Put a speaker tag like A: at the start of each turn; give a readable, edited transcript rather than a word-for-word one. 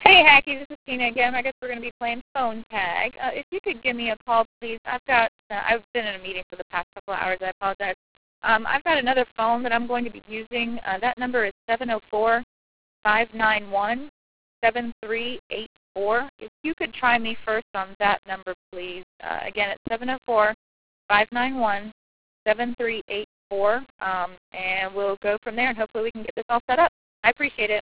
A: Hey, Hacky, this is Tina again. I guess we're going to be playing phone tag. If you could give me a call, please. I've been in a meeting for the past couple of hours. I apologize. I've got another phone that I'm going to be using. That number is 704-591-7384. If you could try me first on that number, please. Again, it's 704-591-7384, and we'll go from there, and hopefully we can get this all set up. I appreciate it.